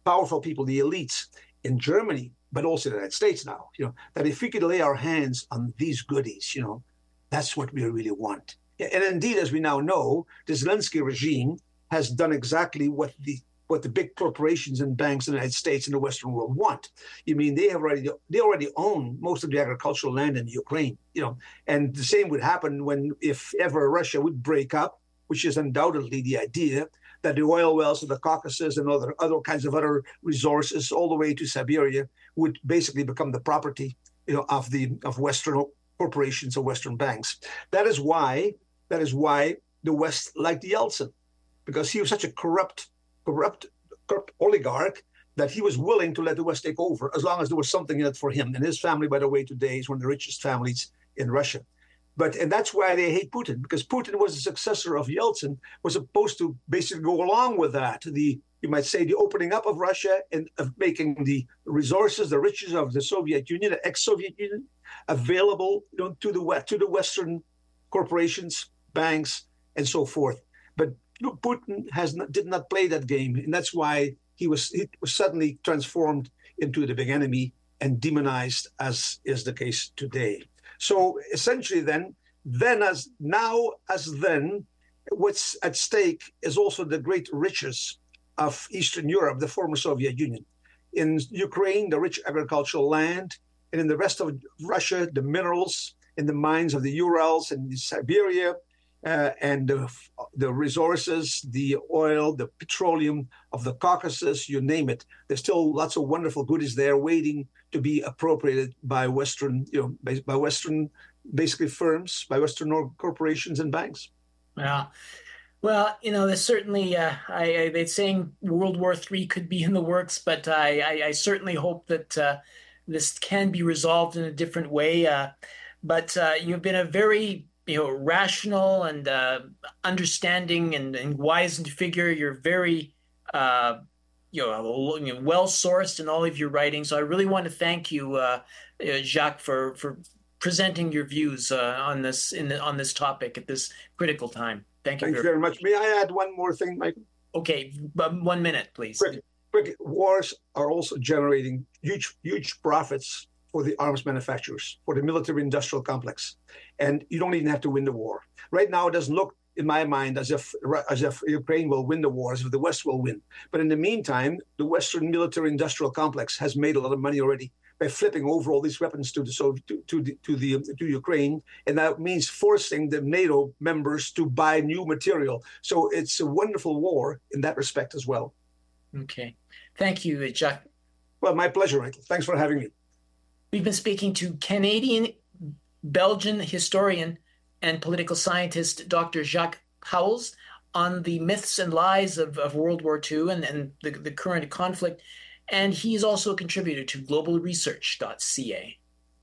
powerful people, the elites in Germany, but also the United States now, you know, that if we could lay our hands on these goodies, you know, that's what we really want. And indeed, as we now know, the Zelensky regime has done exactly what the what the big corporations and banks in the United States and the Western world want. You mean they have already they already own most of the agricultural land in Ukraine, you know, and the same would happen when if ever Russia would break up, which is undoubtedly the idea, that the oil wells of the Caucasus and other other kinds of other resources all the way to Siberia would basically become the property, you know, of the of Western corporations or Western banks. That is why that is why the West liked Yeltsin, because he was such a corrupt corrupt, corrupt oligarch that he was willing to let the West take over as long as there was something in it for him. And his family, by the way, today is one of the richest families in Russia. But and that's why they hate Putin, because Putin was the successor of Yeltsin, was supposed to basically go along with that. The you might say the opening up of Russia and of making the resources, the riches of the Soviet Union, the ex-Soviet Union, available, you know, to the West, to the Western corporations, banks, and so forth. But Putin has not, did not play that game, and that's why he was he was suddenly transformed into the big enemy and demonized, as is the case today. So essentially, then, then as now as then, what's at stake is also the great riches of Eastern Europe, the former Soviet Union. In Ukraine, the rich agricultural land, and in the rest of Russia, the minerals in the mines of the Urals and Siberia. Uh, and the, the resources, the oil, the petroleum of the Caucasus, you name it. There's still lots of wonderful goodies there waiting to be appropriated by Western, you know, by, by Western, basically firms, by Western corporations and banks. Yeah. Well, you know, there's certainly, uh, I, I, they're saying World War Three could be in the works, but I, I, I certainly hope that uh, this can be resolved in a different way. Uh, but uh, you've been a very you know, rational and uh, understanding and, and wizened figure. You're very, uh, you know, well-sourced in all of your writing. So I really want to thank you, uh, Jacques, for, for presenting your views uh, on this in the, on this topic at this critical time. Thank you. Thank you very much. May I add one more thing, Michael? Okay, one minute, please. Quick, quick. Wars are also generating huge, huge profits for the arms manufacturers, for the military-industrial complex. And you don't even have to win the war. Right now, it doesn't look, in my mind, as if as if Ukraine will win the war, as if the West will win. But in the meantime, the Western military-industrial complex has made a lot of money already by flipping over all these weapons to the so to, to the to the to Ukraine, and that means forcing the NATO members to buy new material. So it's a wonderful war in that respect as well. Okay, thank you, Jacques. Well, my pleasure, Michael. Thanks for having me. We've been speaking to Canadian Belgian historian and political scientist Doctor Jacques Pauwels on the myths and lies of, of World War Two and, and the, the current conflict. And he is also a contributor to global research dot c a.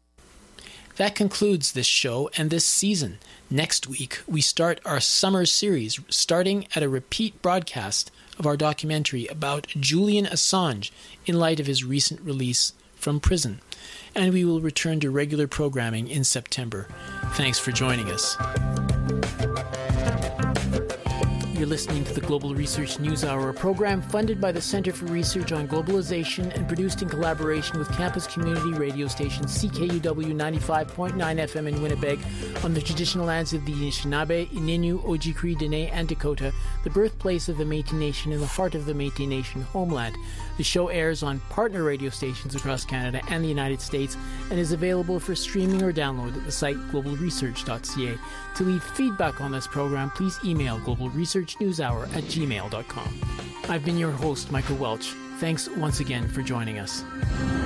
That concludes this show and this season. Next week, we start our summer series, starting at a repeat broadcast of our documentary about Julian Assange in light of his recent release from prison. And we will return to regular programming in September. Thanks for joining us. You're listening to the Global Research News Hour, a program funded by the Center for Research on Globalization and produced in collaboration with campus community radio station C K U W ninety-five point nine F M in Winnipeg on the traditional lands of the Anishinaabe, Ininu, Ojibwe, Dene, and Dakota, the birthplace of the Métis Nation in the heart of the Métis Nation homeland. The show airs on partner radio stations across Canada and the United States and is available for streaming or download at the site global research dot c a. To leave feedback on this program, please email global research news hour at gmail dot com. I've been your host, Michael Welch. Thanks once again for joining us.